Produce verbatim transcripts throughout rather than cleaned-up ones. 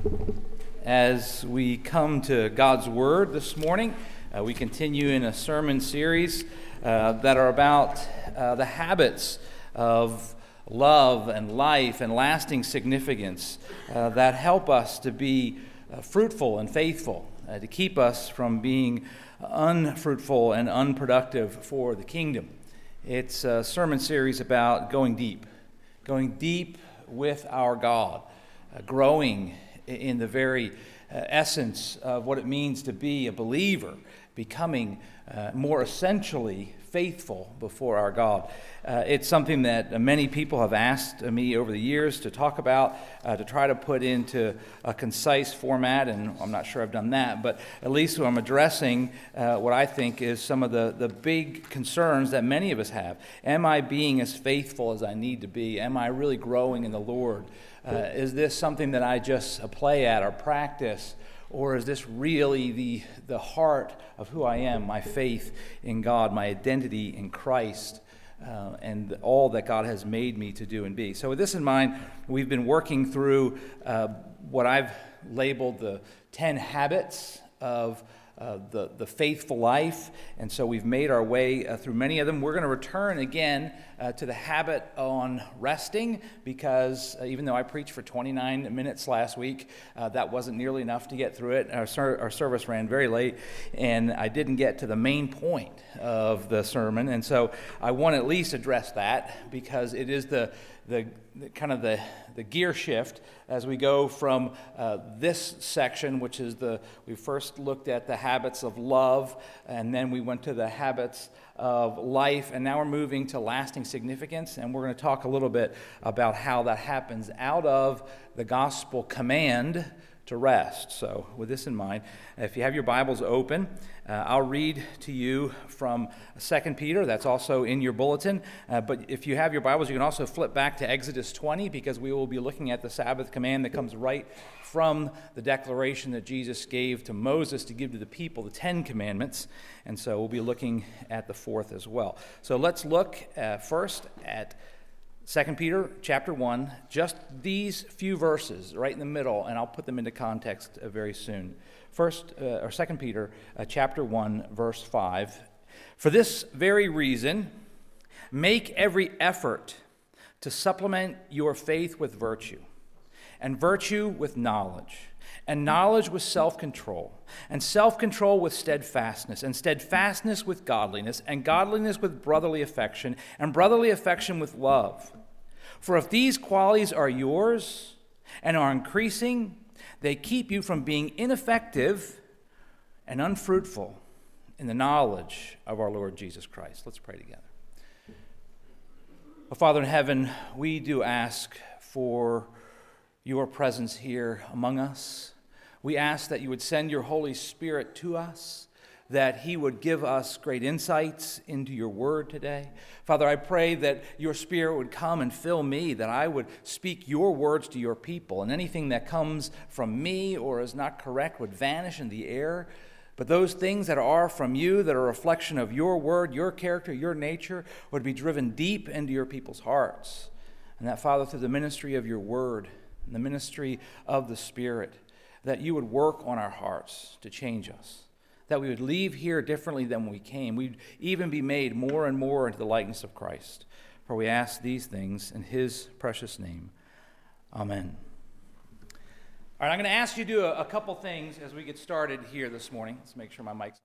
As we come to God's Word this morning, uh, we continue in a sermon series uh, that are about uh, the habits of love and life and lasting significance uh, that help us to be uh, fruitful and faithful, uh, to keep us from being unfruitful and unproductive for the kingdom. It's a sermon series about going deep, going deep with our God, uh, growing in the very uh, essence of what it means to be a believer, becoming uh, more essentially faithful before our God. Uh, it's something that many people have asked me over the years to talk about, uh, to try to put into a concise format, and I'm not sure I've done that, but at least I'm addressing uh, what I think is some of the, the big concerns that many of us have. Am I being as faithful as I need to be? Am I really growing in the Lord? Uh, is this something that I just play at or practice, or is this really the, the heart of who I am, my faith in God, my identity in Christ, uh, and all that God has made me to do and be? So with this in mind, we've been working through uh, what I've labeled the ten habits of Uh, the, the faithful life, and so we've made our way uh, through many of them. We're going to return again uh, to the habit on resting, because uh, even though I preached for twenty-nine minutes last week, uh, that wasn't nearly enough to get through it. Our, ser- our service ran very late, and I didn't get to the main point of the sermon, and so I want to at least address that, because it is the the, the kind of the, the gear shift as we go from uh, this section, which is the, we first looked at the habits of love, and then we went to the habits of life, and now we're moving to lasting significance, and we're going to talk a little bit about how that happens out of the gospel command to rest. So with this in mind, if you have your Bibles open, uh, I'll read to you from Second Peter. That's also in your bulletin. Uh, but if you have your Bibles, you can also flip back to Exodus twenty, because we will be looking at the Sabbath command that comes right from the declaration that Jesus gave to Moses to give to the people, the Ten Commandments. And so we'll be looking at the fourth as well. So let's look uh, first at Second Peter chapter one, just these few verses right in the middle, and I'll put them into context uh, very soon. First, uh, or Second Peter uh, chapter one, verse five. For this very reason, make every effort to supplement your faith with virtue, and virtue with knowledge, and knowledge with self-control, and self-control with steadfastness, and steadfastness with godliness, and godliness with brotherly affection, and brotherly affection with love. For if these qualities are yours and are increasing, they keep you from being ineffective and unfruitful in the knowledge of our Lord Jesus Christ. Let's pray together. Oh, Father in heaven, we do ask for your presence here among us. We ask that you would send your Holy Spirit to us, that he would give us great insights into your word today. Father, I pray that your Spirit would come and fill me, that I would speak your words to your people, and anything that comes from me or is not correct would vanish in the air. But those things that are from you, that are a reflection of your word, your character, your nature, would be driven deep into your people's hearts. And that, Father, through the ministry of your word and the ministry of the Spirit, that you would work on our hearts to change us, that we would leave here differently than we came. We'd even be made more and more into the likeness of Christ. For we ask these things in his precious name. Amen. All right, I'm going to ask you to do a, a couple things as we get started here this morning. Let's make sure my mic's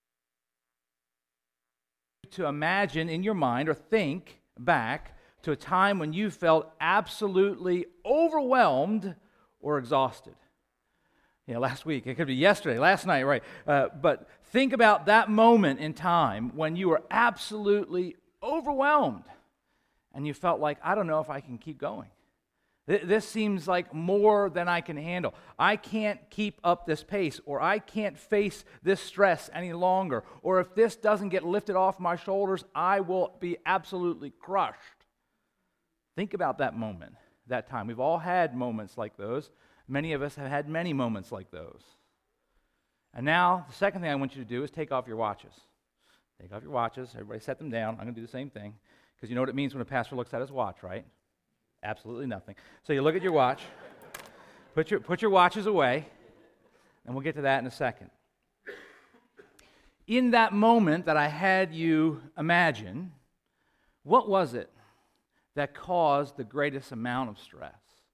to imagine in your mind or think back to a time when you felt absolutely overwhelmed or exhausted. You know, last week, it could be yesterday, last night, right? Uh, but think about that moment in time when you were absolutely overwhelmed and you felt like, I don't know if I can keep going. Th- this seems like more than I can handle. I can't keep up this pace, or I can't face this stress any longer, or if this doesn't get lifted off my shoulders, I will be absolutely crushed. Think about that moment, that time. We've all had moments like those. Many of us have had many moments like those. And now, the second thing I want you to do is take off your watches. Take off your watches. Everybody set them down. I'm going to do the same thing. Because you know what it means when a pastor looks at his watch, right? Absolutely nothing. So you look at your watch. Put your, put your watches away, and we'll get to that in a second. In that moment that I had you imagine, what was it that caused the greatest amount of stress?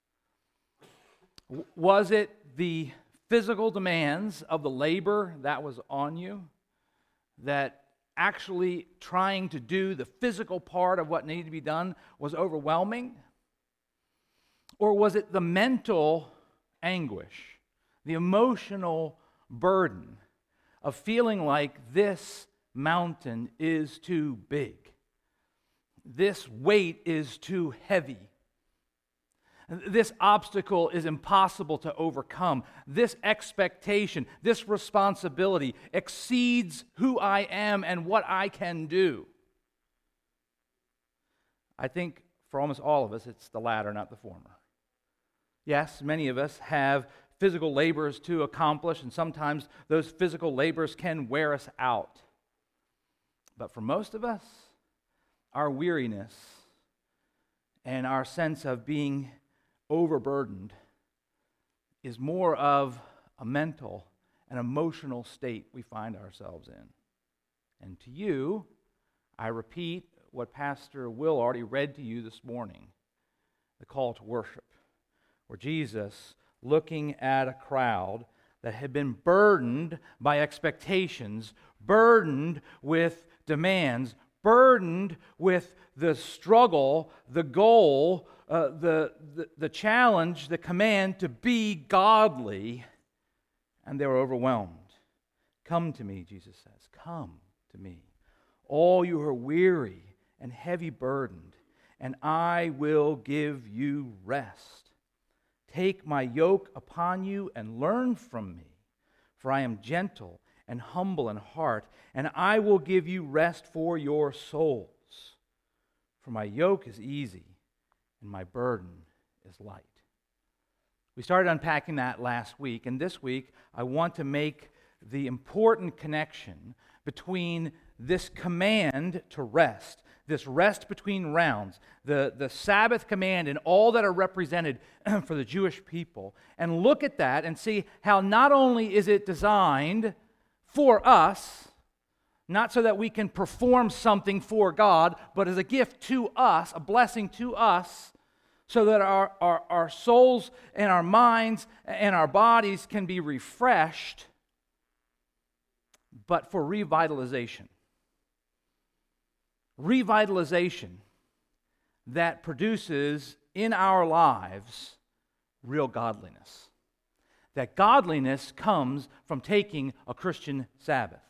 W- was it the physical demands of the labor that was on you, that actually trying to do the physical part of what needed to be done was overwhelming? Or was it the mental anguish, the emotional burden of feeling like this mountain is too big, this weight is too heavy, this obstacle is impossible to overcome, this expectation, this responsibility exceeds who I am and what I can do? I think for almost all of us, it's the latter, not the former. Yes, many of us have physical labors to accomplish, and sometimes those physical labors can wear us out. But for most of us, our weariness and our sense of being overburdened is more of a mental and emotional state we find ourselves in. And to you, I repeat what Pastor Will already read to you this morning, the call to worship, where Jesus, looking at a crowd that had been burdened by expectations, burdened with demands, burdened with the struggle, the goal, uh, the, the, the challenge, the command to be godly, and they were overwhelmed. Come to me, Jesus says, come to me, all you are weary and heavy burdened, and I will give you rest. Take my yoke upon you and learn from me, for I am gentle and humble in heart, and I will give you rest for your souls. For my yoke is easy and my burden is light. We started unpacking that last week, and this week I want to make the important connection between this command to rest, this rest between rounds, the, the Sabbath command and all that are represented for the Jewish people, and look at that and see how not only is it designed for us, not so that we can perform something for God, but as a gift to us, a blessing to us, so that our, our, our souls and our minds and our bodies can be refreshed, but for revitalization. Revitalization that produces in our lives real godliness. That godliness comes from taking a Christian Sabbath,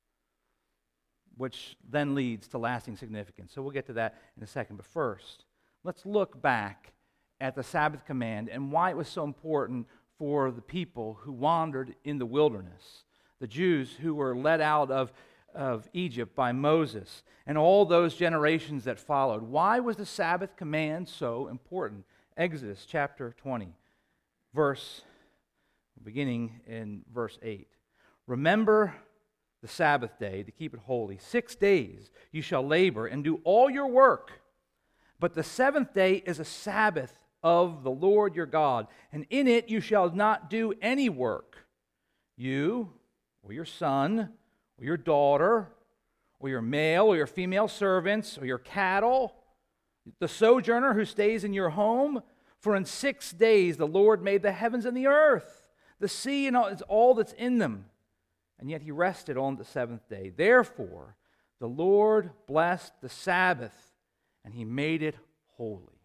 which then leads to lasting significance. So we'll get to that in a second. But first, let's look back at the Sabbath command and why it was so important for the people who wandered in the wilderness, the Jews who were led out of of Egypt by Moses, and all those generations that followed. Why was the Sabbath command so important? Exodus chapter twenty, verse, beginning in verse eight. Remember the Sabbath day to keep it holy. Six days you shall labor and do all your work, but the seventh day is a Sabbath of the Lord your God, and in it you shall not do any work, you or your son, or your daughter, or your male or your female servants, or your cattle, the sojourner who stays in your home. For in six days the Lord made the heavens and the earth, the sea and all, it's all that's in them. And yet he rested on the seventh day. Therefore, the Lord blessed the Sabbath, and he made it holy.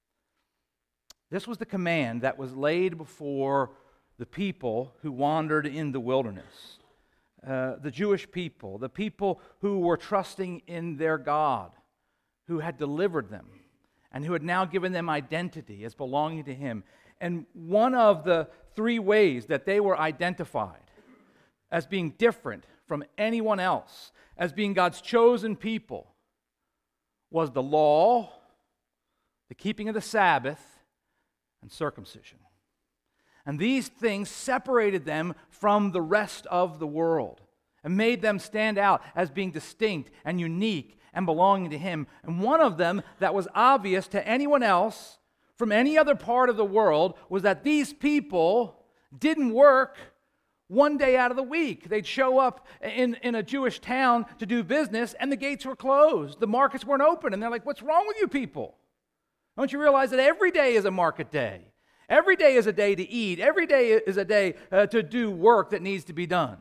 This was the command that was laid before the people who wandered in the wilderness. Uh, the Jewish people, the people who were trusting in their God, who had delivered them, and who had now given them identity as belonging to him. And one of the three ways that they were identified as being different from anyone else, as being God's chosen people, was the law, the keeping of the Sabbath, and circumcision. And these things separated them from the rest of the world and made them stand out as being distinct and unique and belonging to him. And one of them that was obvious to anyone else from any other part of the world was that these people didn't work one day out of the week. They'd show up in, in a Jewish town to do business, and the gates were closed. The markets weren't open, and they're like, what's wrong with you people? Don't you realize that every day is a market day? Every day is a day to eat. Every day is a day uh, to do work that needs to be done.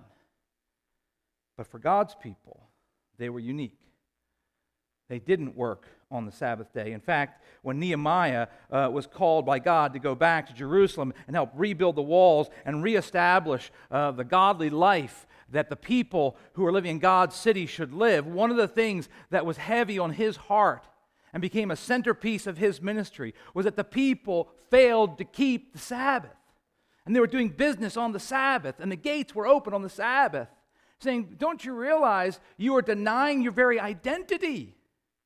But for God's people, they were unique. They didn't work on the Sabbath day. In fact, when Nehemiah uh, was called by God to go back to Jerusalem and help rebuild the walls and reestablish uh, the godly life that the people who are living in God's city should live, one of the things that was heavy on his heart and became a centerpiece of his ministry was that the people failed to keep the Sabbath. And they were doing business on the Sabbath, and the gates were open on the Sabbath, saying, don't you realize you are denying your very identity?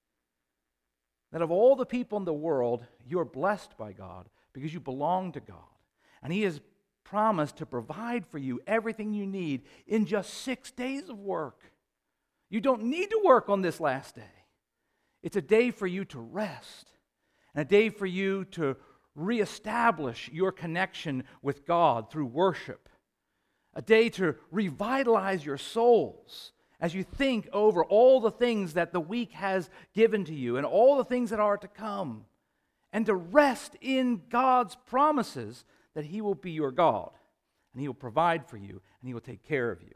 That of all the people in the world, you are blessed by God because you belong to God. And He has promised to provide for you everything you need in just six days of work. You don't need to work on this last day. It's a day for you to rest, and a day for you to reestablish your connection with God through worship. A day to revitalize your souls as you think over all the things that the week has given to you and all the things that are to come, and to rest in God's promises that He will be your God, and He will provide for you, and He will take care of you.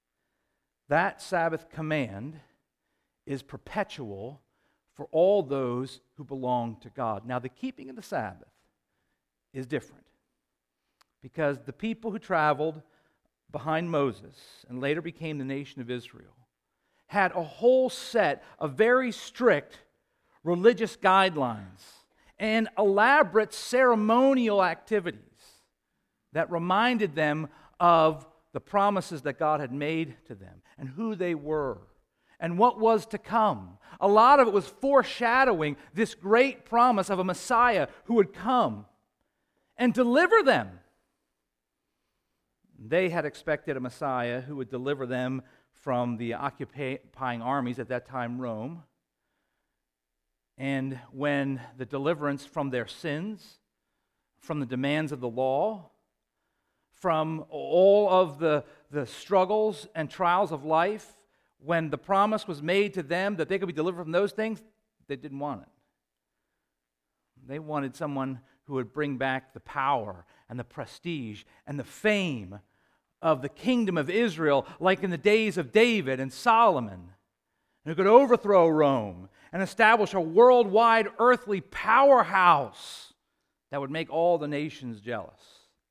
That Sabbath command is perpetual for all those who belong to God. Now, the keeping of the Sabbath is different, because the people who traveled behind Moses and later became the nation of Israel had a whole set of very strict religious guidelines and elaborate ceremonial activities that reminded them of the promises that God had made to them and who they were and what was to come. A lot of it was foreshadowing this great promise of a Messiah who would come and deliver them. They had expected a Messiah who would deliver them from the occupying armies, at that time Rome. And when the deliverance from their sins, from the demands of the law, from all of the, the struggles and trials of life, when the promise was made to them that they could be delivered from those things, they didn't want it. They wanted someone who would bring back the power and the prestige and the fame of the kingdom of Israel, like in the days of David and Solomon, and who could overthrow Rome and establish a worldwide earthly powerhouse that would make all the nations jealous.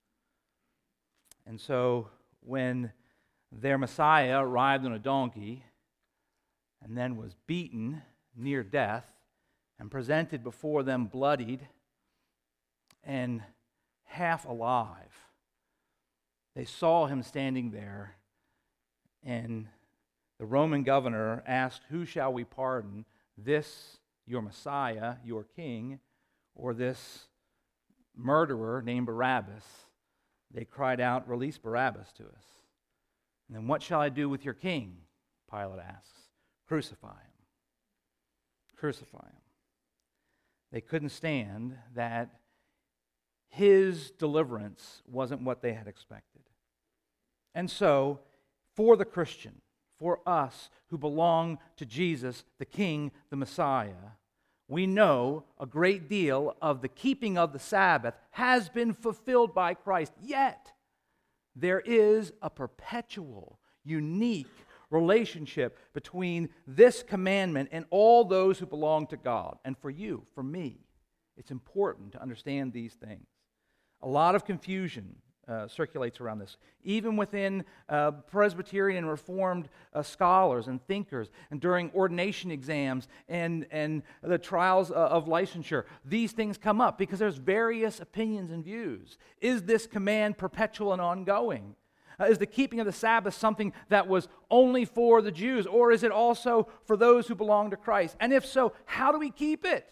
And so when their Messiah arrived on a donkey and then was beaten near death and presented before them bloodied and half alive, they saw him standing there, and the Roman governor asked, who shall we pardon, this your Messiah, your king, or this murderer named Barabbas? They cried out, release Barabbas to us. And then what shall I do with your king? Pilate asks. Crucify him. Crucify him. They couldn't stand that his deliverance wasn't what they had expected. And so, for the Christian, for us who belong to Jesus, the King, the Messiah, we know a great deal of the keeping of the Sabbath has been fulfilled by Christ. Yet, there is a perpetual, unique relationship between this commandment and all those who belong to God. And for you, for me, it's important to understand these things. A lot of confusion uh, circulates around this, even within uh, Presbyterian and Reformed uh, scholars and thinkers, and during ordination exams and, and the trials uh, of licensure. These things come up because there's various opinions and views. Is this command perpetual and ongoing? Uh, is the keeping of the Sabbath something that was only for the Jews, or is it also for those who belong to Christ? And if so, how do we keep it?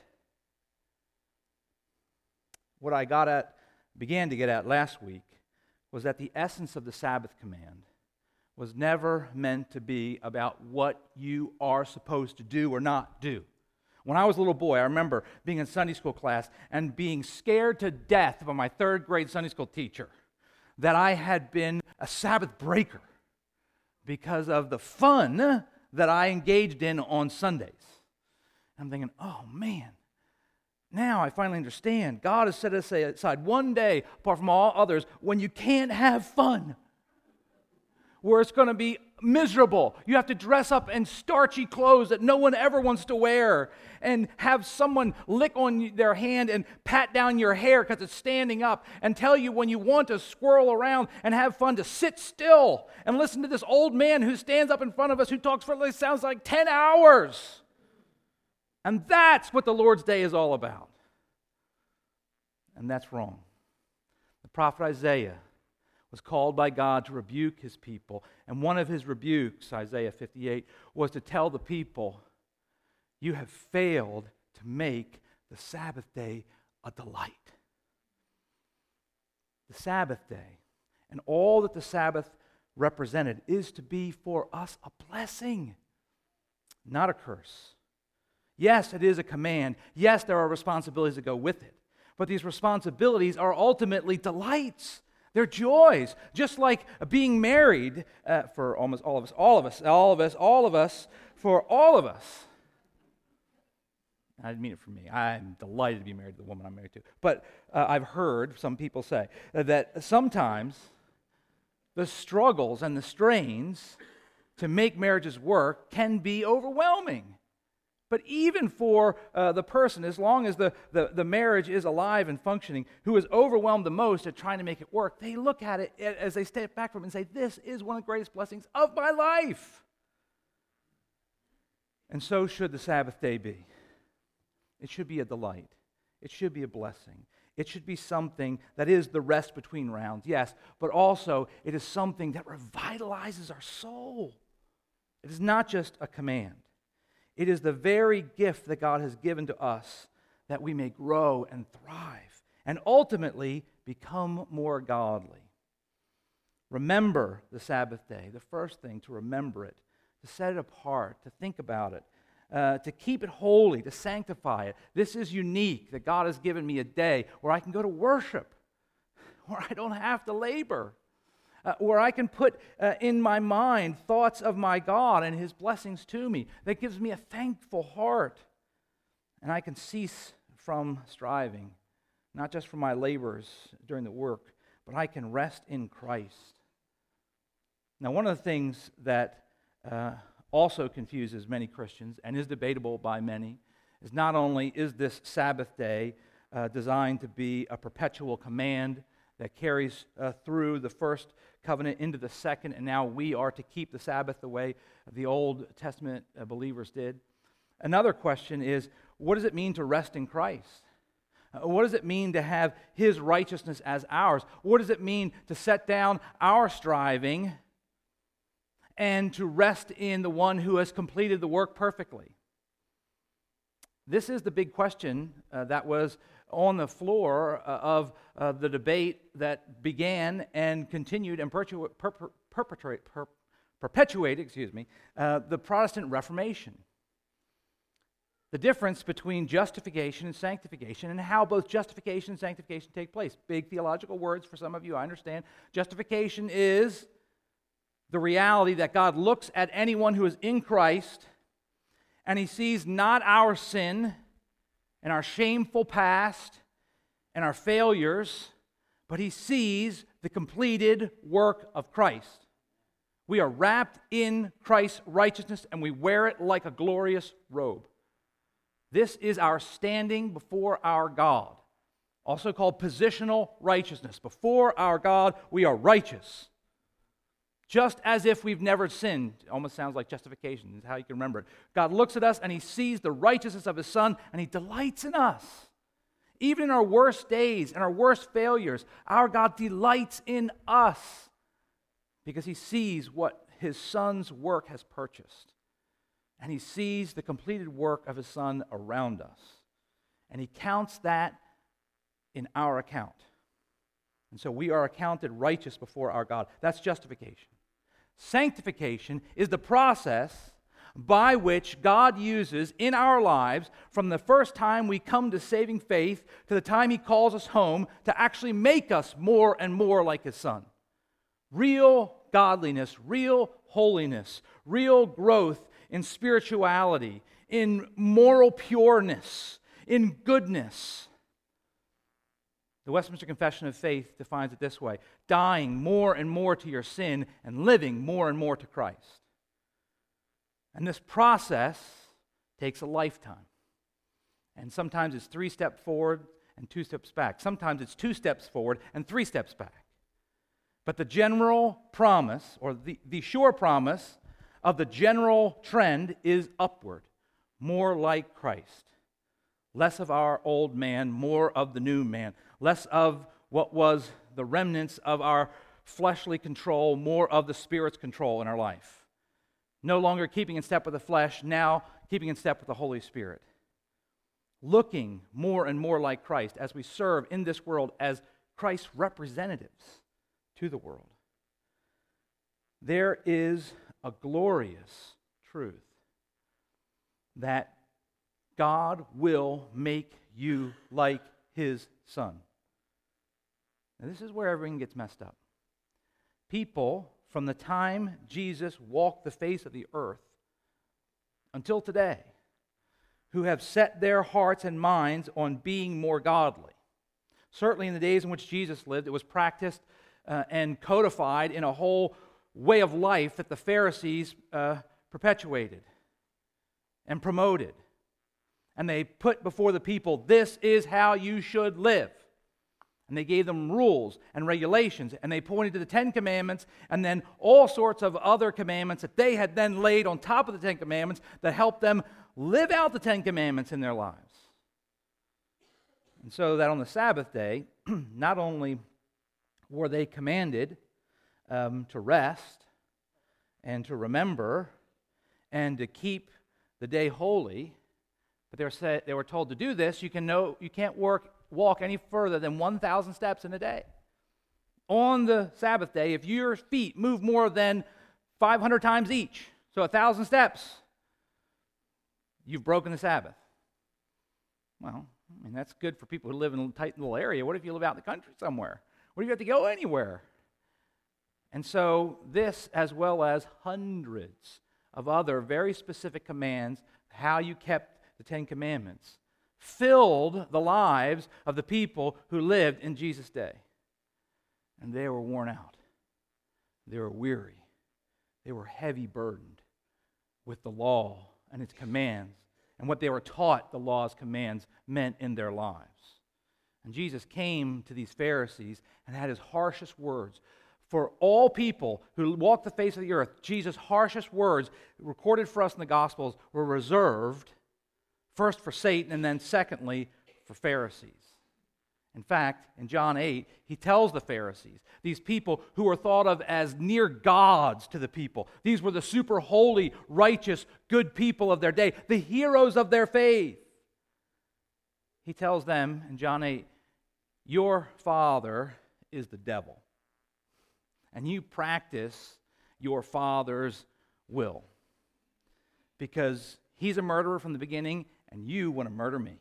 What I got at, began to get at last week was that the essence of the Sabbath command was never meant to be about what you are supposed to do or not do. When I was a little boy, I remember being in Sunday school class and being scared to death by my third grade Sunday school teacher that I had been a Sabbath breaker because of the fun that I engaged in on Sundays. I'm thinking, oh man, now I finally understand. God has set us aside one day, apart from all others, when you can't have fun, where it's going to be miserable. You have to dress up in starchy clothes that no one ever wants to wear and have someone lick on their hand and pat down your hair because it's standing up and tell you when you want to swirl around and have fun to sit still and listen to this old man who stands up in front of us who talks for it sounds like ten hours. And that's what the Lord's Day is all about. And that's wrong. The prophet Isaiah was called by God to rebuke his people. And one of his rebukes, Isaiah fifty-eight, was to tell the people, you have failed to make the Sabbath day a delight. The Sabbath day and all that the Sabbath represented is to be for us a blessing, not a curse. Yes, it is a command. Yes, there are responsibilities that go with it. But these responsibilities are ultimately delights. They're joys, just like being married uh, for almost all of us, all of us, all of us, all of us, for all of us. I didn't mean it for me. I'm delighted to be married to the woman I'm married to. But uh, I've heard some people say that sometimes the struggles and the strains to make marriages work can be overwhelming. But even for uh, the person, as long as the, the, the marriage is alive and functioning, who is overwhelmed the most at trying to make it work, they look at it as they step back from it and say, this is one of the greatest blessings of my life. And so should the Sabbath day be. It should be a delight. It should be a blessing. It should be something that is the rest between rounds, yes, but also it is something that revitalizes our soul. It is not just a command. It is the very gift that God has given to us that we may grow and thrive and ultimately become more godly. Remember the Sabbath day. The first thing, to remember it, to set it apart, to think about it, uh, to keep it holy, to sanctify it. This is unique that God has given me a day where I can go to worship, where I don't have to labor. Uh, where I can put uh, in my mind thoughts of my God and His blessings to me. That gives me a thankful heart. And I can cease from striving, not just for my labors during the work, but I can rest in Christ. Now, one of the things that uh, also confuses many Christians and is debatable by many is not only is this Sabbath day uh, designed to be a perpetual command that carries uh, through the first covenant into the second, and now we are to keep the Sabbath the way the Old Testament uh, believers did. Another question is, what does it mean to rest in Christ? Uh, what does it mean to have His righteousness as ours? What does it mean to set down our striving and to rest in the one who has completed the work perfectly? This is the big question uh, that was on the floor uh, of uh, the debate that began and continued and perpetu- per- perpetrate, per- perpetuated, excuse me, uh, the Protestant Reformation. The difference between justification and sanctification, and how both justification and sanctification take place. Big theological words for some of you, I understand. Justification is the reality that God looks at anyone who is in Christ and He sees not our sin and our shameful past and our failures, but He sees the completed work of Christ. We are wrapped in Christ's righteousness and we wear it like a glorious robe. This is our standing before our God, also called positional righteousness. Before our God, we are righteous, just as if we've never sinned. It almost sounds like justification is how you can remember it. God looks at us and He sees the righteousness of His Son and He delights in us. Even in our worst days and our worst failures, our God delights in us because He sees what His Son's work has purchased. And He sees the completed work of His Son around us. And He counts that in our account. And so we are accounted righteous before our God. That's justification. Sanctification is the process by which God uses in our lives from the first time we come to saving faith to the time He calls us home to actually make us more and more like His Son. Real godliness, real holiness, real growth in spirituality, in moral pureness, in goodness. The Westminster Confession of Faith defines it this way: dying more and more to your sin and living more and more to Christ. And this process takes a lifetime. And sometimes it's three steps forward and two steps back. Sometimes it's two steps forward and three steps back. But the general promise, or the, the sure promise of the general trend is upward, more like Christ. Less of our old man, more of the new man. Less of what was the remnants of our fleshly control, more of the Spirit's control in our life. No longer keeping in step with the flesh, now keeping in step with the Holy Spirit. Looking more and more like Christ as we serve in this world as Christ's representatives to the world. There is a glorious truth that God will make you like His Son. Now, this is where everything gets messed up. People, from the time Jesus walked the face of the earth until today, who have set their hearts and minds on being more godly. Certainly in the days in which Jesus lived, it was practiced uh, and codified in a whole way of life that the Pharisees uh, perpetuated and promoted. And they put before the people, this is how you should live. And they gave them rules and regulations, and they pointed to the Ten Commandments and then all sorts of other commandments that they had then laid on top of the Ten Commandments that helped them live out the Ten Commandments in their lives. And so that on the Sabbath day, not only were they commanded um, to rest and to remember and to keep the day holy, but they were, said, they were told to do this, you can know you can't work walk any further than one thousand steps in a day. On the Sabbath day, if your feet move more than five hundred times each, so one thousand steps, you've broken the Sabbath. Well, I mean, that's good for people who live in a tight little area. What if you live out in the country somewhere? What if you have to go anywhere? And so this, as well as hundreds of other very specific commands, how you kept the Ten Commandments, filled the lives of the people who lived in Jesus' day. And they were worn out. They were weary. They were heavy burdened with the law and its commands and what they were taught the law's commands meant in their lives. And Jesus came to these Pharisees and had his harshest words. For all people who walked the face of the earth, Jesus' harshest words recorded for us in the Gospels were reserved first for Satan, and then secondly, for Pharisees. In fact, in John eight, he tells the Pharisees, these people who were thought of as near gods to the people, these were the super holy, righteous, good people of their day, the heroes of their faith. He tells them in John eight, your father is the devil, and you practice your father's will, because he's a murderer from the beginning, and you want to murder me.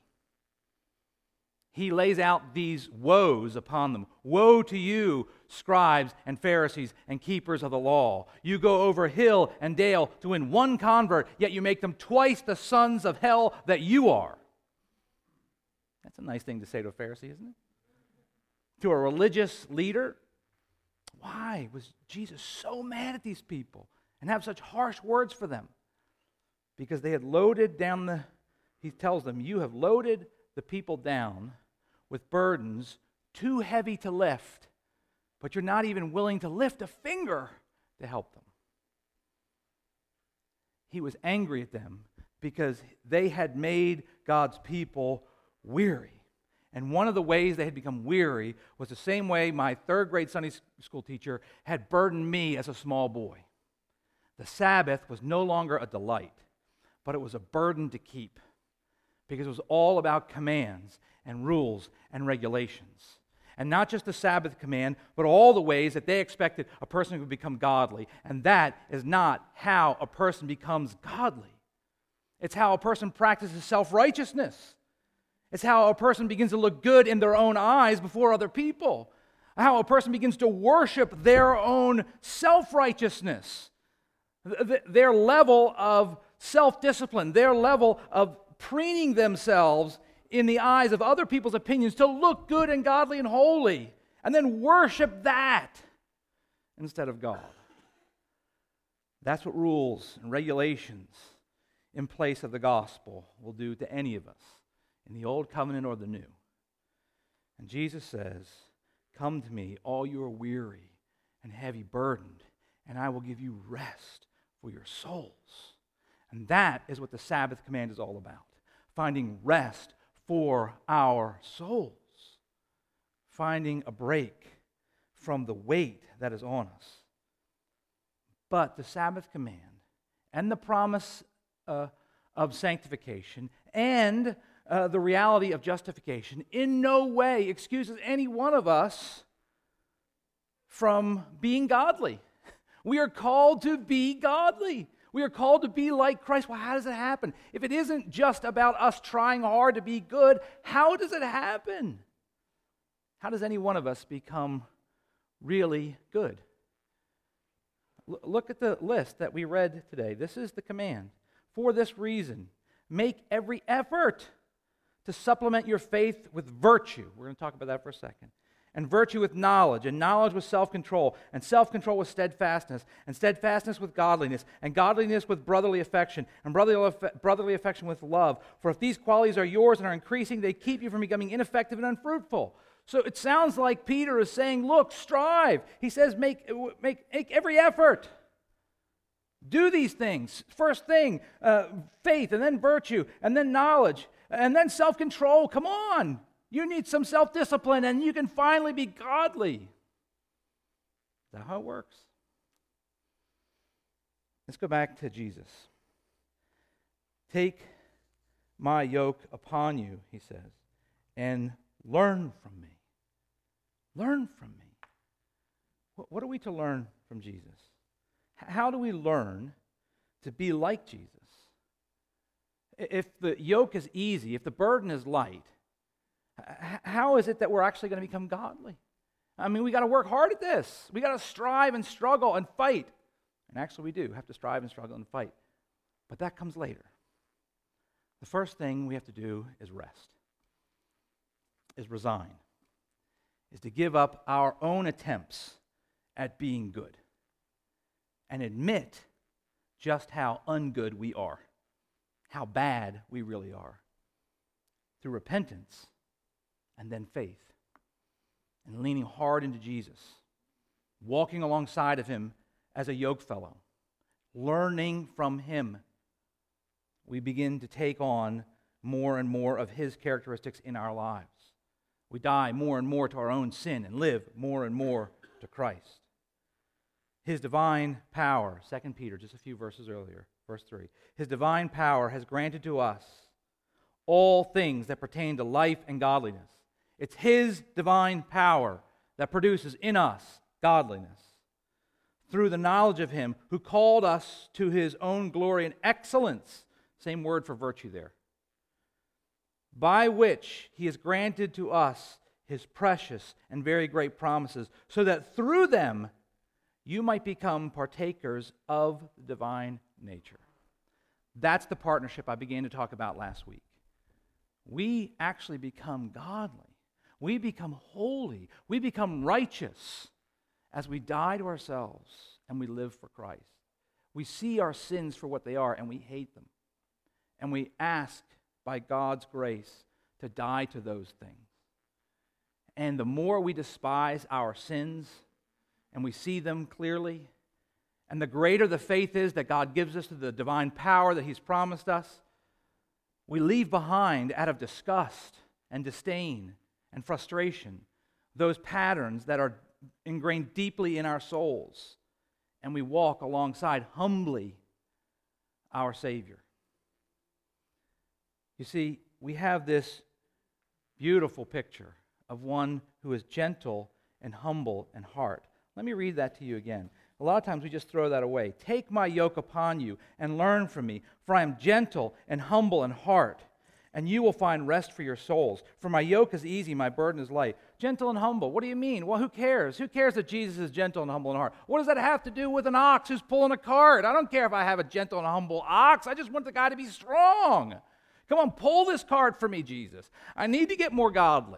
He lays out these woes upon them. Woe to you, scribes and Pharisees and keepers of the law. You go over hill and dale to win one convert, yet you make them twice the sons of hell that you are. That's a nice thing to say to a Pharisee, isn't it? To a religious leader. Why was Jesus so mad at these people and have such harsh words for them? Because they had loaded down the, he tells them, you have loaded the people down with burdens too heavy to lift, but you're not even willing to lift a finger to help them. He was angry at them because they had made God's people weary. And one of the ways they had become weary was the same way my third grade Sunday school teacher had burdened me as a small boy. The Sabbath was no longer a delight, but it was a burden to keep, because it was all about commands and rules and regulations. And not just the Sabbath command, but all the ways that they expected a person would become godly. And that is not how a person becomes godly. It's how a person practices self-righteousness. It's how a person begins to look good in their own eyes before other people. How a person begins to worship their own self-righteousness. Their level of self-discipline, their level of preening themselves in the eyes of other people's opinions to look good and godly and holy, and then worship that instead of God. That's what rules and regulations in place of the gospel will do to any of us, in the old covenant or the new. And Jesus says, "Come to me, all you are weary and heavy burdened, and I will give you rest for your souls." And that is what the Sabbath command is all about. Finding rest for our souls. Finding a break from the weight that is on us. But the Sabbath command and the promise uh, of sanctification and uh, the reality of justification in no way excuses any one of us from being godly. We are called to be godly. We are called to be like Christ. Well, how does it happen? If it isn't just about us trying hard to be good, how does it happen? How does any one of us become really good? L- look at the list that we read today. This is the command. For this reason, make every effort to supplement your faith with virtue. We're going to talk about that for a second. And virtue with knowledge, and knowledge with self-control, and self-control with steadfastness, and steadfastness with godliness, and godliness with brotherly affection, and brotherly, brotherly affection with love. For if these qualities are yours and are increasing, they keep you from becoming ineffective and unfruitful. So it sounds like Peter is saying, look, strive. He says, make, make, make every effort. Do these things. First thing, uh, faith, and then virtue, and then knowledge, and then self-control. Come on. You need some self-discipline, and you can finally be godly. Is that how it works? Let's go back to Jesus. Take my yoke upon you, he says, and learn from me. Learn from me. What are we to learn from Jesus? How do we learn to be like Jesus? If the yoke is easy, if the burden is light, how is it that we're actually going to become godly? I mean, we got to work hard at this. We got to strive and struggle and fight. And actually we do have to strive and struggle and fight. But that comes later. The first thing we have to do is rest, is resign, is to give up our own attempts at being good and admit just how ungood we are, how bad we really are, through repentance and then faith, and leaning hard into Jesus, walking alongside of him as a yoke fellow, learning from him. We begin to take on more and more of his characteristics in our lives. We die more and more to our own sin and live more and more to Christ. His divine power, Second Peter, just a few verses earlier, verse three. His divine power has granted to us all things that pertain to life and godliness. It's his divine power that produces in us godliness through the knowledge of him who called us to his own glory and excellence. Same word for virtue there. By which he has granted to us his precious and very great promises, so that through them you might become partakers of the divine nature. That's the partnership I began to talk about last week. We actually become godly. We become holy. We become righteous as we die to ourselves and we live for Christ. We see our sins for what they are and we hate them. And we ask by God's grace to die to those things. And the more we despise our sins and we see them clearly, and the greater the faith is that God gives us to the divine power that he's promised us, we leave behind out of disgust and disdain and frustration those patterns that are ingrained deeply in our souls, and we walk alongside humbly our Savior. You see, we have this beautiful picture of one who is gentle and humble in heart. Let me read that to you again. A lot of times we just throw that away. Take my yoke upon you and learn from me, for I am gentle and humble in heart, and you will find rest for your souls. For my yoke is easy, my burden is light. Gentle and humble. What do you mean? Well, who cares? Who cares that Jesus is gentle and humble in heart? What does that have to do with an ox who's pulling a cart? I don't care if I have a gentle and humble ox. I just want the guy to be strong. Come on, pull this cart for me, Jesus. I need to get more godly.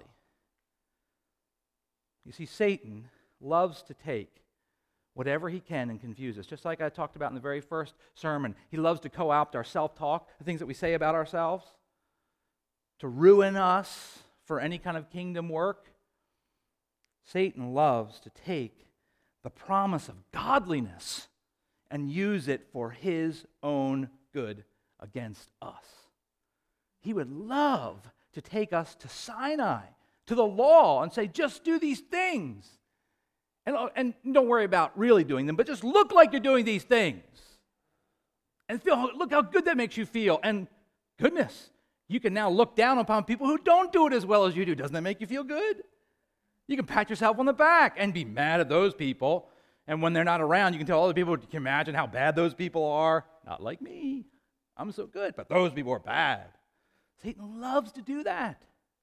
You see, Satan loves to take whatever he can and confuse us. Just like I talked about in the very first sermon, he loves to co-opt our self-talk, the things that we say about ourselves, to ruin us for any kind of kingdom work. Satan loves to take the promise of godliness and use it for his own good against us. He would love to take us to Sinai, to the law, and say, just do these things. And, and don't worry about really doing them, but just look like you're doing these things. And feel, look how good that makes you feel. And goodness, you can now look down upon people who don't do it as well as you do. Doesn't that make you feel good? You can pat yourself on the back and be mad at those people. And when they're not around, you can tell other people, you can imagine how bad those people are. Not like me. I'm so good, but those people are bad. Satan loves to do that.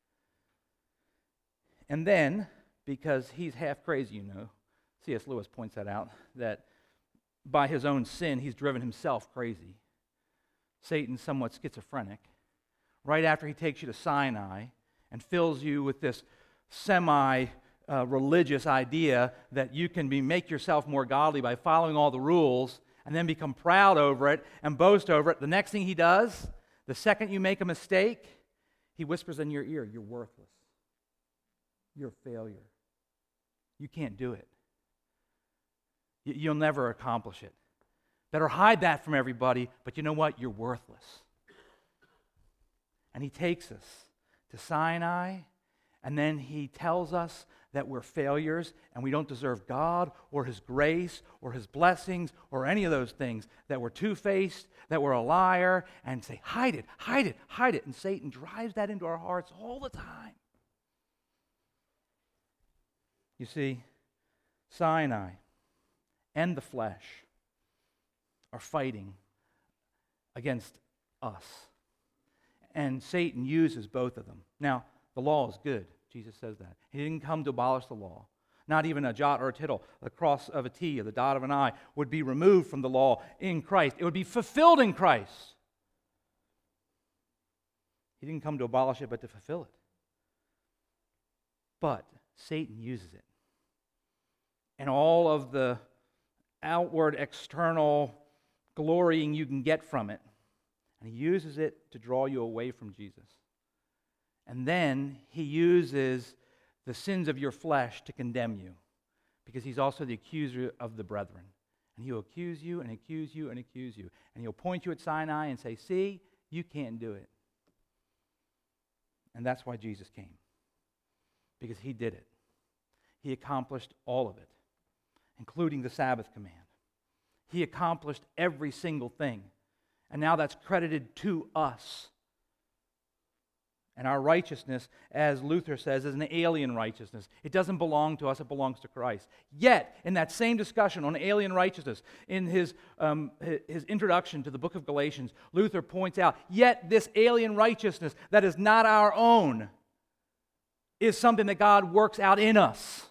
And then, because he's half crazy, you know, C S Lewis points that out, that by his own sin, he's driven himself crazy. Satan's somewhat schizophrenic. Right after he takes you to Sinai and fills you with this semi-religious uh, idea that you can be, make yourself more godly by following all the rules and then become proud over it and boast over it, the next thing he does, the second you make a mistake, he whispers in your ear, you're worthless. You're a failure. You can't do it. You'll never accomplish it. Better hide that from everybody, but you know what? You're worthless. And he takes us to Sinai, and then he tells us that we're failures and we don't deserve God or his grace or his blessings or any of those things, that we're two-faced, that we're a liar, and say, hide it, hide it, hide it. And Satan drives that into our hearts all the time. You see, Sinai and the flesh are fighting against us. And Satan uses both of them. Now, the law is good. Jesus says that. He didn't come to abolish the law. Not even a jot or a tittle, the cross of a T or the dot of an I would be removed from the law in Christ. It would be fulfilled in Christ. He didn't come to abolish it, but to fulfill it. But Satan uses it. And all of the outward, external glorying you can get from it. And he uses it to draw you away from Jesus. And then he uses the sins of your flesh to condemn you, because he's also the accuser of the brethren. And he'll accuse you and accuse you and accuse you. And he'll point you at Sinai and say, see, you can't do it. And that's why Jesus came, because he did it. He accomplished all of it, including the Sabbath command. He accomplished every single thing. And now that's credited to us. And our righteousness, as Luther says, is an alien righteousness. It doesn't belong to us, it belongs to Christ. Yet, in that same discussion on alien righteousness, in his, um, his introduction to the book of Galatians, Luther points out, yet this alien righteousness that is not our own is something that God works out in us.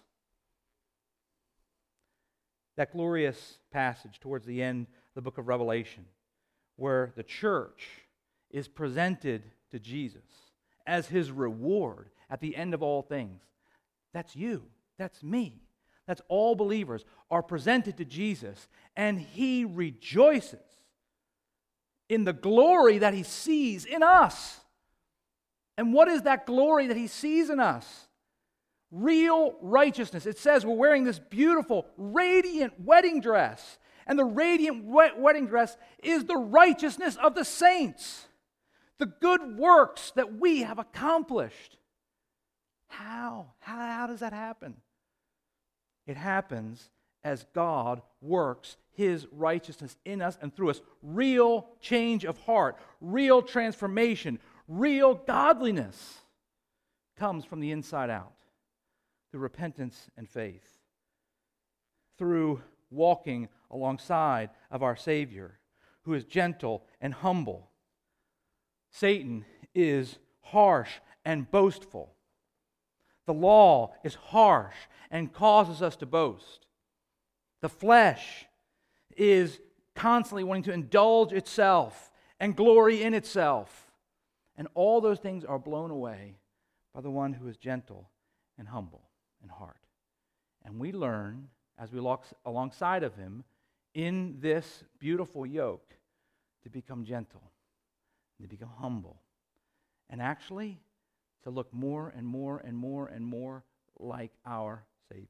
That glorious passage towards the end of the book of Revelation, where the church is presented to Jesus as his reward at the end of all things. That's you. That's me. That's all believers are presented to Jesus, and he rejoices in the glory that he sees in us. And what is that glory that he sees in us? Real righteousness. It says we're wearing this beautiful, radiant wedding dress. And the radiant wedding dress is the righteousness of the saints. The good works that we have accomplished. How? How, how does that happen? It happens as God works his righteousness in us and through us. Real change of heart, real transformation, real godliness comes from the inside out. through repentance and faith, through walking alongside of our Savior, who is gentle and humble. Satan is harsh and boastful. The law is harsh and causes us to boast. The flesh is constantly wanting to indulge itself and glory in itself. And all those things are blown away by the one who is gentle and humble in heart. And we learn, as we walk alongside of him, in this beautiful yoke, to become gentle, to become humble, and actually to look more and more and more and more like our Savior.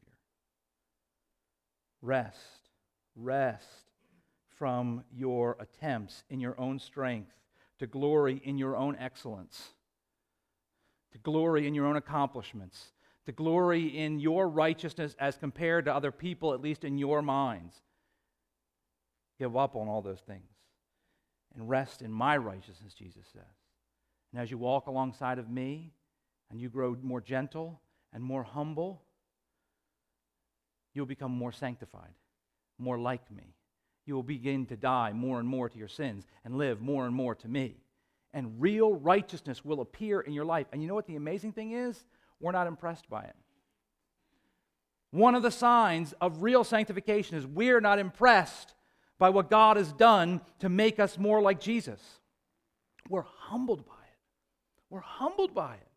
Rest, rest from your attempts in your own strength to glory in your own excellence, to glory in your own accomplishments, to glory in your righteousness as compared to other people, at least in your minds. Give up on all those things and rest in my righteousness, Jesus says. And as you walk alongside of me and you grow more gentle and more humble, you'll become more sanctified, more like me. You will begin to die more and more to your sins and live more and more to me. And real righteousness will appear in your life. And you know what the amazing thing is? We're not impressed by it. One of the signs of real sanctification is we're not impressed by what God has done to make us more like Jesus. We're humbled by it. We're humbled by it.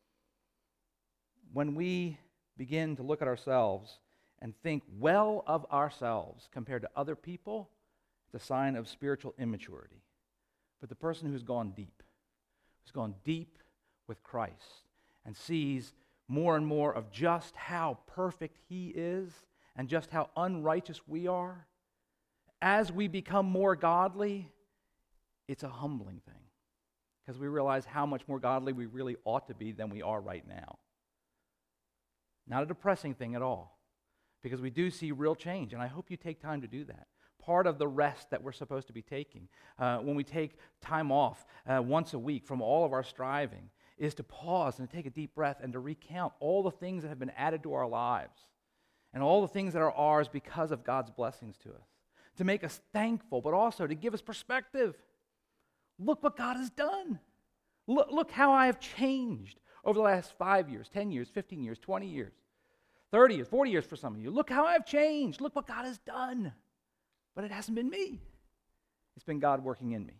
When we begin to look at ourselves and think well of ourselves compared to other people, it's a sign of spiritual immaturity. But the person who's gone deep, who's gone deep with Christ and sees more and more of just how perfect he is and just how unrighteous we are, as we become more godly, it's a humbling thing because we realize how much more godly we really ought to be than we are right now. Not a depressing thing at all, because we do see real change, and I hope you take time to do that. Part of the rest that we're supposed to be taking, uh, when we take time off uh, once a week from all of our striving, is to pause and take a deep breath and to recount all the things that have been added to our lives and all the things that are ours because of God's blessings to us, to make us thankful, but also to give us perspective. Look what God has done. Look, look how I have changed over the last five years, ten years, fifteen years, twenty years, thirty years, forty years for some of you. Look how I've changed. Look what God has done. But it hasn't been me. It's been God working in me.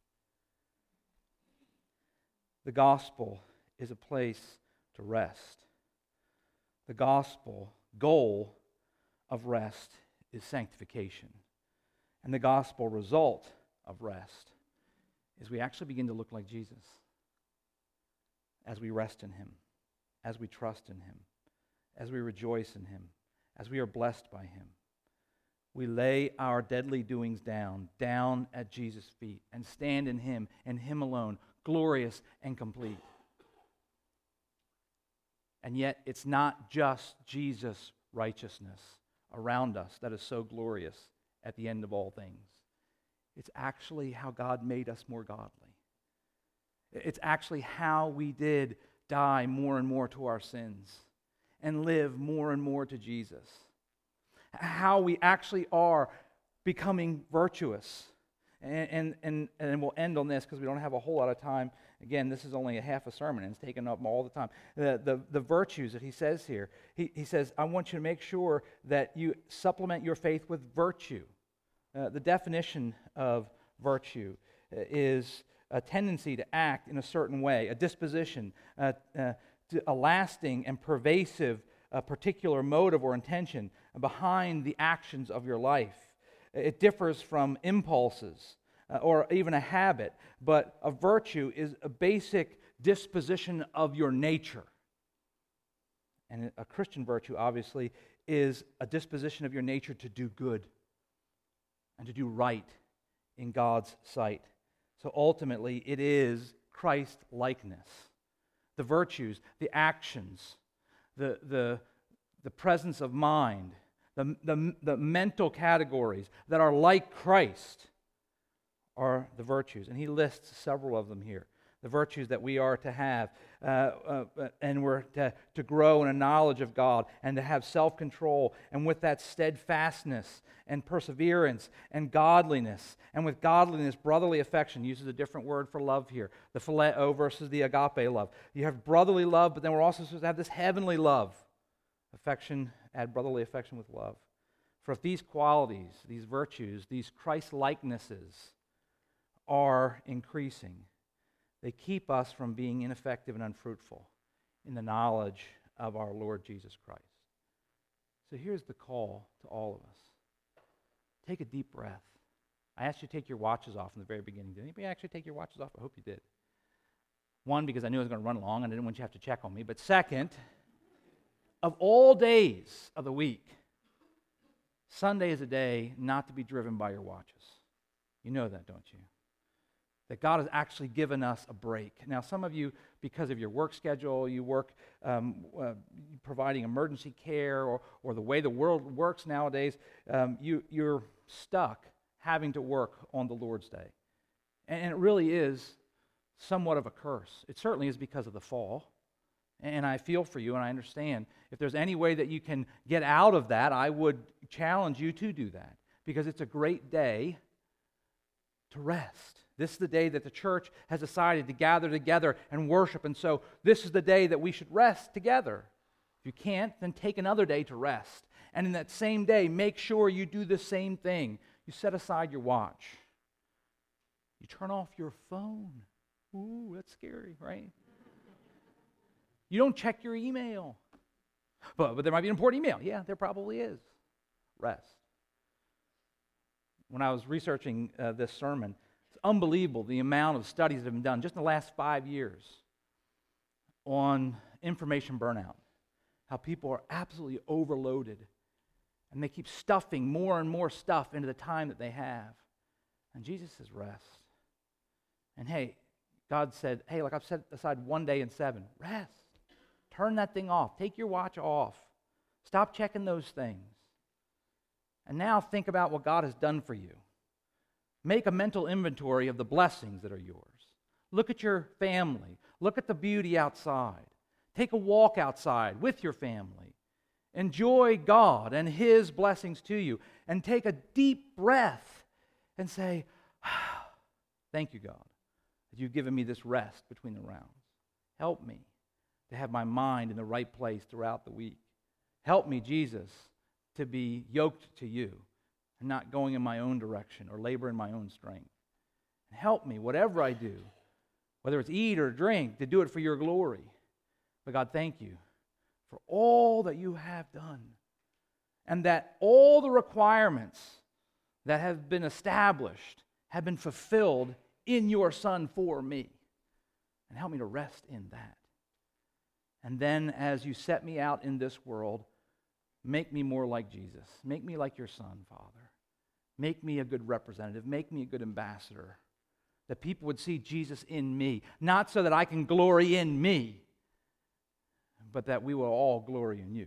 The gospel is a place to rest. The gospel goal of rest is sanctification. And the gospel result of rest is we actually begin to look like Jesus as we rest in him, as we trust in him, as we rejoice in him, as we are blessed by him. We lay our deadly doings down, down at Jesus' feet, and stand in him and him alone, glorious and complete. And yet, it's not just Jesus' righteousness around us that is so glorious at the end of all things. It's actually how God made us more godly. It's actually how we did die more and more to our sins and live more and more to Jesus. How we actually are becoming virtuous. And, and, and, and we'll end on this because we don't have a whole lot of time. Again, this is only a half a sermon and it's taken up all the time. The, the, the virtues that he says here, he, he says, I want you to make sure that you supplement your faith with virtue. Uh, the definition of virtue is a tendency to act in a certain way, a disposition, uh, uh, to a lasting and pervasive a particular motive or intention behind the actions of your life. It differs from impulses uh, or even a habit, but a virtue is a basic disposition of your nature. And a Christian virtue, obviously, is a disposition of your nature to do good and to do right in God's sight. So ultimately, it is Christ-likeness. The virtues, the actions, The, the, the presence of mind, the, the, the mental categories that are like Christ are the virtues. And he lists several of them here. the virtues that we are to have, uh, uh, and we're to, to grow in a knowledge of God and to have self-control, and with that steadfastness and perseverance and godliness, and with godliness, brotherly affection. Uses a different word for love here, the phileo versus the agape love. You have brotherly love, but then we're also supposed to have this heavenly love. Affection, add brotherly affection with love. For if these qualities, these virtues, these Christ-likenesses are increasing, they keep us from being ineffective and unfruitful in the knowledge of our Lord Jesus Christ. So here's the call to all of us. Take a deep breath. I asked you to take your watches off in the very beginning. Did anybody actually take your watches off? I hope you did. One, because I knew I was going to run long and I didn't want you to have to check on me. But second, of all days of the week, Sunday is a day not to be driven by your watches. You know that, don't you? That God has actually given us a break. Now, some of you, because of your work schedule, you work um, uh, providing emergency care, or, or the way the world works nowadays, um, you, you're stuck having to work on the Lord's Day. And, and it really is somewhat of a curse. It certainly is because of the fall. And I feel for you, and I understand. If there's any way that you can get out of that, I would challenge you to do that, because it's a great day to rest. This is the day that the church has decided to gather together and worship, and so this is the day that we should rest together. If you can't, then take another day to rest. And in that same day, make sure you do the same thing. You set aside your watch. You turn off your phone. Ooh, that's scary, right? You don't check your email. But, but there might be an important email. Yeah, there probably is. Rest. When I was researching uh, this sermon, it's unbelievable the amount of studies that have been done just in the last five years on information burnout. How people are absolutely overloaded, and they keep stuffing more and more stuff into the time that they have. And Jesus says rest. And hey, God said, hey, look, I've set aside one day in seven. Rest. Turn that thing off. Take your watch off. Stop checking those things. And now think about what God has done for you. Make a mental inventory of the blessings that are yours. Look at your family. Look at the beauty outside. Take a walk outside with your family. Enjoy God and His blessings to you. And take a deep breath and say, ah, thank you, God, that you've given me this rest between the rounds. Help me to have my mind in the right place throughout the week. Help me, Jesus, to be yoked to you and not going in my own direction or labor in my own strength. And help me, whatever I do, whether it's eat or drink, to do it for your glory. But God, thank you for all that you have done, and that all the requirements that have been established have been fulfilled in your Son for me. And help me to rest in that. And then as you set me out in this world, make me more like Jesus. Make me like your Son, Father. Make me a good representative. Make me a good ambassador. That people would see Jesus in me. Not so that I can glory in me, but that we will all glory in you.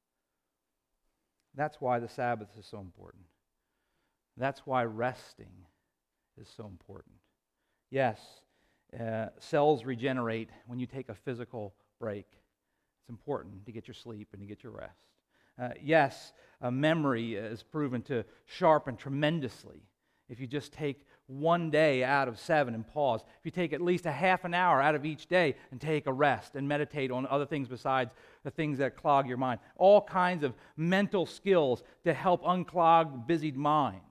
That's why the Sabbath is so important. That's why resting is so important. Yes, uh, cells regenerate when you take a physical break. It's important to get your sleep and to get your rest. Uh, yes, uh, memory is proven to sharpen tremendously if you just take one day out of seven and pause. If you take at least a half an hour out of each day and take a rest and meditate on other things besides the things that clog your mind. All kinds of mental skills to help unclog busied minds.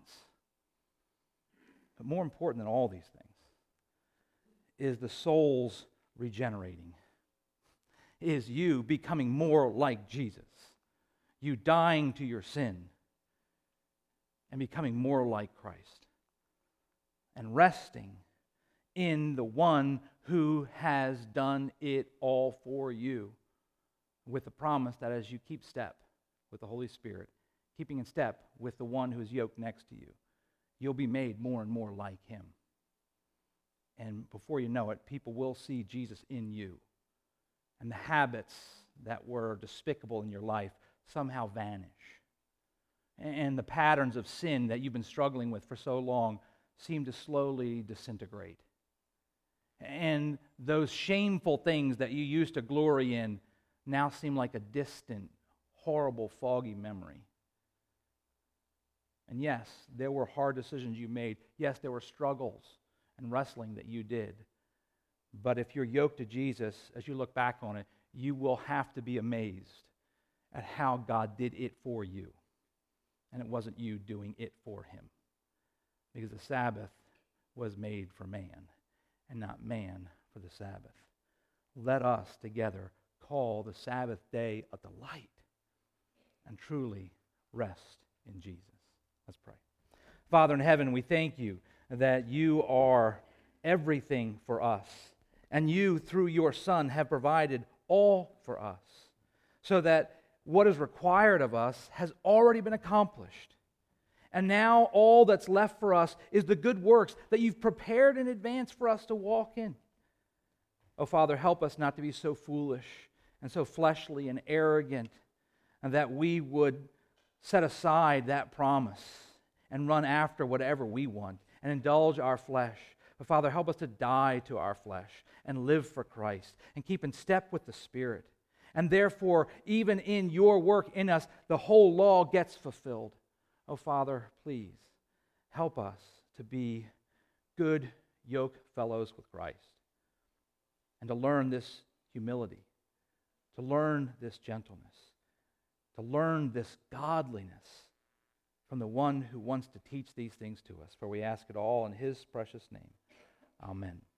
But more important than all these things is the soul's regenerating. Is you becoming more like Jesus. You dying to your sin and becoming more like Christ. And resting in the one who has done it all for you, with the promise that as you keep step with the Holy Spirit, keeping in step with the one who is yoked next to you, you'll be made more and more like Him. And before you know it, people will see Jesus in you. And the habits that were despicable in your life somehow vanish. And the patterns of sin that you've been struggling with for so long seem to slowly disintegrate. And those shameful things that you used to glory in now seem like a distant, horrible, foggy memory. And yes, there were hard decisions you made. Yes, there were struggles and wrestling that you did. But if you're yoked to Jesus, as you look back on it, you will have to be amazed at how God did it for you. And it wasn't you doing it for him. Because the Sabbath was made for man, and not man for the Sabbath. Let us together call the Sabbath day a delight and truly rest in Jesus. Let's pray. Father in heaven, we thank you that you are everything for us, and you, through your Son, have provided all for us, so that what is required of us has already been accomplished. And now all that's left for us is the good works that you've prepared in advance for us to walk in. Oh, Father, help us not to be so foolish and so fleshly and arrogant, and that we would set aside that promise and run after whatever we want and indulge our flesh. But Father, help us to die to our flesh and live for Christ and keep in step with the Spirit. And therefore, even in your work in us, the whole law gets fulfilled. Oh, Father, please help us to be good yoke fellows with Christ and to learn this humility, to learn this gentleness, to learn this godliness from the one who wants to teach these things to us. For we ask it all in his precious name. Amen.